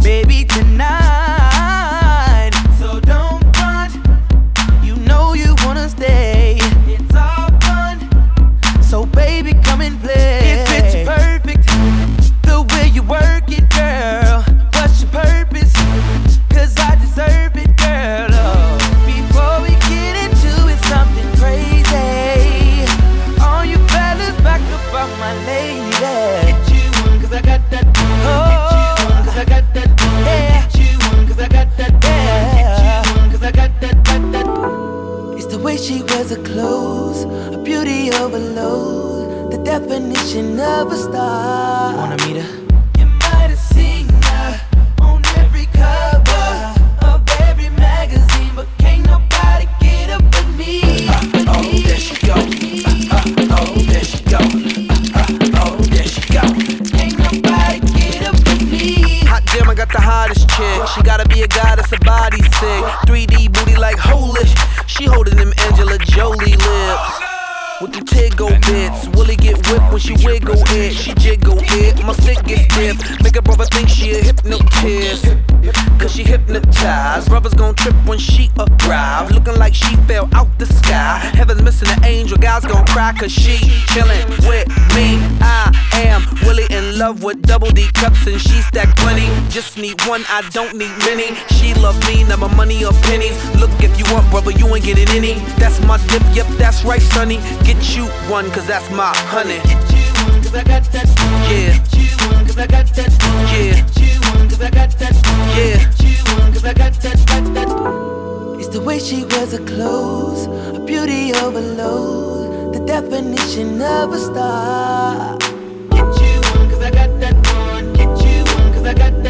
baby, tonight. So don't run, you know you wanna stay. It's all fun, so baby, come and play. If it's perfect, the way you work it, girl. What's your purpose? 'Cause I deserve it, girl. Oh, before we get into it, something crazy. All you fellas back up on my lady. Get you one, 'cause I got that one. Oh, get you one, 'cause I got that one. Yeah. Get you one, 'cause I got that one. Yeah. Get you one, 'cause I got that. It's the way she wears her clothes, a beauty overload, the definition of a star. Wanna meet her? You might have seen her on every cover of every magazine, but can't nobody get up with me. Oh, there she go. Oh, there she go. Oh, there she go. Can't nobody get up with me. Hot damn, I got the hottest chick. She gotta be a goddess, her body sick. 3D booty like holy. She holding them Angela Jolie lips. With the Tiggo bits, Willie get whipped when she wiggle it. She jiggle it, my stick gets stiff. Make a brother think she a hypnotist, 'cause she hypnotized. Brothers gon' trip when she arrive, looking like she fell out the sky. Heaven's missing an angel, guys gon' cry 'cause she chillin' with me. I am Willie in love with double D cups and she stacked plenty. Just need one, I don't need many. She love me, never money or pennies. Look, if you want, brother, you ain't getting any. That's my dip, yep, that's right, sonny. Get you one, 'cause that's my honey. Get you one, 'cause I got that one. Yeah. Get you one, 'cause I got that one. Yeah. Get you one, 'cause I got that one. Yeah. Get you one, 'cause I got that. It's the way she wears her clothes, a beauty overload, the definition of a star. Get you one, 'cause I got that one. Get you one, 'cause I got that.